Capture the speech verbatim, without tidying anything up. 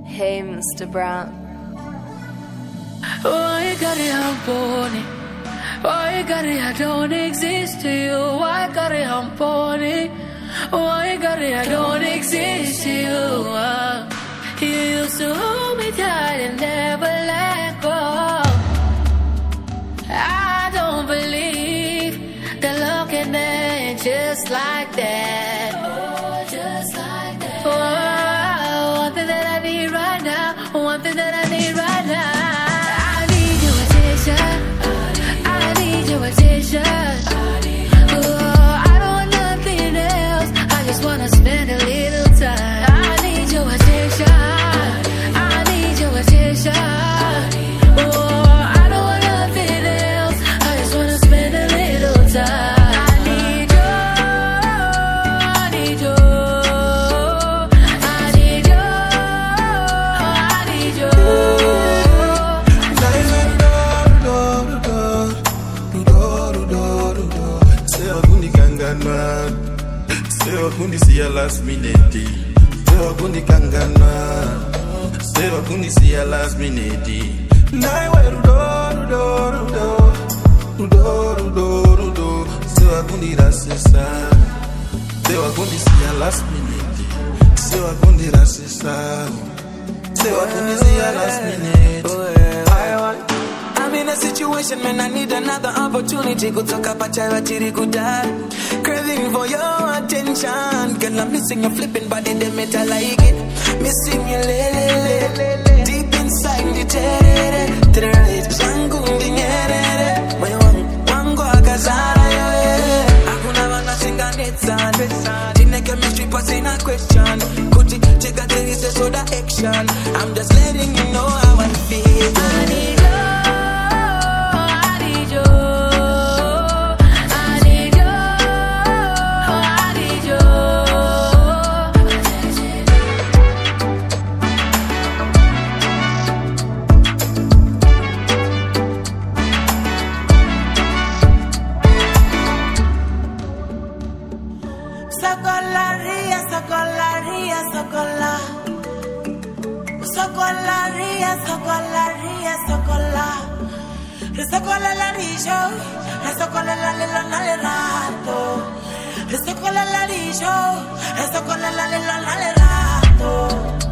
Hey, Mister Brown. Why you got it, I'm born it. Why you got it, I don't exist to you. Why you got it, I'm born it. Why you got it, I don't exist to you. uh, You used to hold me tight and never let go. I don't believe that love can end just like that. Oh, just like that. Oh, one thing that I need right now. One thing that I need right now. I need your attention. I need your attention. Oh, I don't want nothing else. I just wanna spend a little time. I need your attention. I need your attention. Oh, I don't want nothing else. I just wanna spend a little time. Kundi siya last minute. Sewa kundi kangana. Sewa kundi siya last minute. Nai we rudo rudo rudo rudo rudo rudo. Sewa kundi rasisa. Sewa kundi siya last minute. Sewa kundi rasisa. Sewa kundi siya last minute. I want. I'm in a situation, man, I need another opportunity. Go talk about charity, go die. Craving for your attention. Girl, I'm missing your flipping body, the metal like it. Missing your lele, deep inside the terere. Terere, zangu ndingere. Moyo wangu, wangu akazara yo. Hakuna wanga singa netsa. Tina chemistry passing a question. Kuti, cheka there is a soda action. I'm just letting you know how I feel. I need Socolaria, socolaria, socola. Socolaria, socolaria, socola. Socola la rijo, socola la lila na le rato. Socola la rijo, socola la lila na le rato.